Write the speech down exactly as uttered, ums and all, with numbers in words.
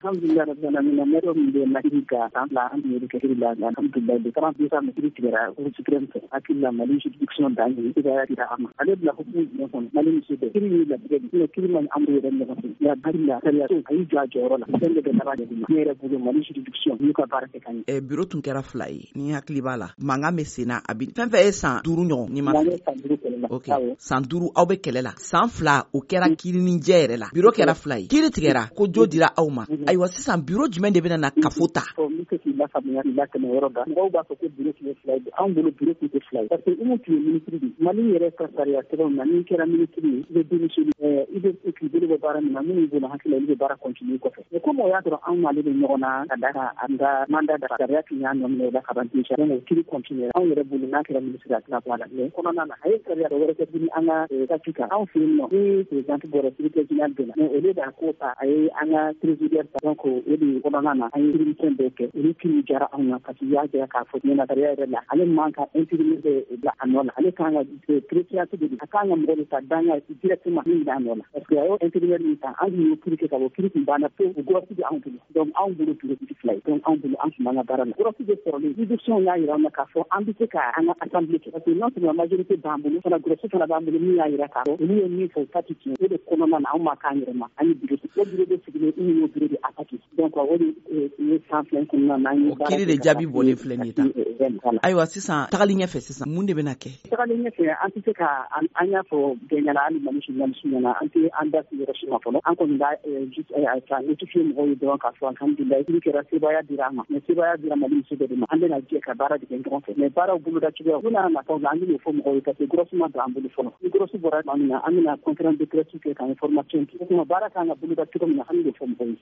alhamdulillah rabbil alamin mero mbe mahika la andi de kiri la alhamdulillah de trente deux ans de tigara ko supreme akilla mali juridiction da ni ida ya ama ale la hukum ne kon mali ni de kiri la de ni kiri man amru de ne ko ya barilla kariya to ayi ja joro la den de na de ni mere bu mali juridiction ni ko barake kan e bureau tun kɛra fila ye ni hakili b'a la mankan bɛ sen na a bi fɛn fɛn ye san duuru ɲɔgɔn ni ma ok san duuru aw bɛ kɛlɛ la san fila o kɛra kirinijɛ yɛrɛ la bureau kɛra fila ye kiri tigɛra ko jo dira aw ma ayiwa sisan bureau jumɛn de bɛna na kafo ta la faamuya la tɛmɛ yɔrɔ da mɔgɔw b'a fɔ ko bureau tun ye fila ye anw bolo bureau tun tɛ fila ye parce que umu tun ye ministre de mali yɛrɛ ka sariya sɛbɛnw na n'i kɛra ministre ye i bɛ démissionner i bɛ k'i bolo bɛ baara min na minnu bolo hakili la olu bɛ baara continuer kɔfɛ mais comme o y'a sɔrɔ anw n'ale bɛ ɲɔgɔn na ka da kan an ka mandat da sariya tun y'a nɔminɛ o la ka ban déjà donc o kiri continuer anw yɛrɛ bolo n'a kɛra ministre a tɛna bɔ a la mais kɔnɔna na a ye sariya dɔ wɛrɛ kɛ tuguni an ka statut kan anw fɛ yen nɔ ni président bɔra secrétaire général bɛ na mais au lieu d'a ko ta a ye an ka trésorier ta donc o de kɔnɔna na an ye kirimifɛn bɛɛ kɛ olu kiri diyara anw na parce que y'a jira k'a fɔ ɲɛnatariya yɛrɛ la ale man ka intégrer bila a nɔ la ale kan ka préciation de a kan ka mɔgɔ de ta danga directement min b'a nɔ la parce que a y'o intégrer min ta an tun y'o kiri kɛ ka bɔ kiri tun banna pewu o gɔrɔsi bɛ anw bolo donc anw bolo bureau tigi fila ye donc anw bolo an tun b'an ka baara la gɔrɔsi bɛ sɔrɔlen juridiction y'a jira an na k'a fɔ an bɛ se ka an ka assemblée kɛ parce que non seulement majorité b'an bolo fana gɔrɔsi fana b'an bolo min y'a jira k'a fɔ olu ye min fɔ o ta ti tiɲɛ o de kɔnɔna na anw ma k'an yɛrɛ ma an ye bureau o bureau de sigilen u y'o bureau de attaqué donc o de ye san fila kɔnɔna na an ye baara kiri de jaabi bɔlen filɛ nin ye tan ayiwa sisan tagali ɲɛfɛ sisan mun de bɛna kɛ tagali ɲɛfɛ an tɛ se ka an y'a fɔ bɛɛ ɲɛna hali mali journaliste ɲɛna an tɛ an da si yɔrɔ si ma fɔlɔ an kɔni b'a ka notifier mɔgɔw ye dɔrɔn k'a fɔ alhamdulilayi kiri kɛra sebaya dira an ma mais sebaya dira mali muso bɛɛ de ma an bɛna jɛ ka baara de kɛ ɲɔgɔn fɛ mais baaraw boloda cogoya u nana nataw la an bɛn'o fɔ mɔgɔw ye parce que gɔrɔsi ma don an bolo fɔlɔ ni gɔrɔsi bɔra tuma min na an bɛna conférence de presse kɛ ka information di o tuma baara kan ka boloda cogo min na an bɛn'o fɔ mɔgɔw ye